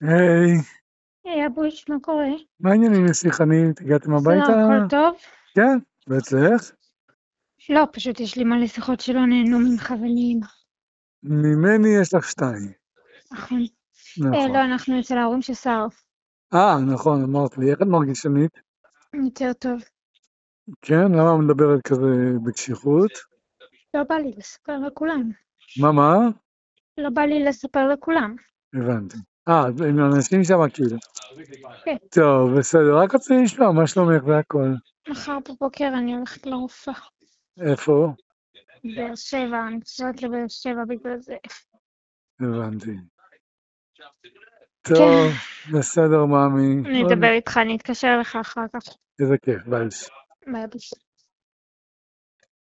היי, היי אבוש, מה קורה? מה העניינים לשיחנית? הגעתם בסדר, הביתה? הכל טוב? כן, ואצלך? לא, פשוט יש לי מלא שיחות שלא נהנו ממך ולאמא. ממני יש לך 2. נכון. נכון. לא, אנחנו אצל ההורים של שר. נכון, אמרת לי. איך את מרגישה שנית? יותר טוב. כן, למה מדברת כזה בקשיחות? לא בא לי לספר לכולם. מה? לא בא לי לספר לכולם. הבנתי. עם האנשים שם כאילו. כן. טוב, בסדר, רק רציתי לשמוע מה שלומך והכל. מחר בבוקר אני הולכת לרופאה. איפה? באר שבע, אני חוזרת לבאר שבע בגלל זה. הבנתי. כן. טוב, בסדר, מאמי. אני אדבר איתך, אני אתקשר לך אחר כך. איזה כיף, ביי. ביי אבוש.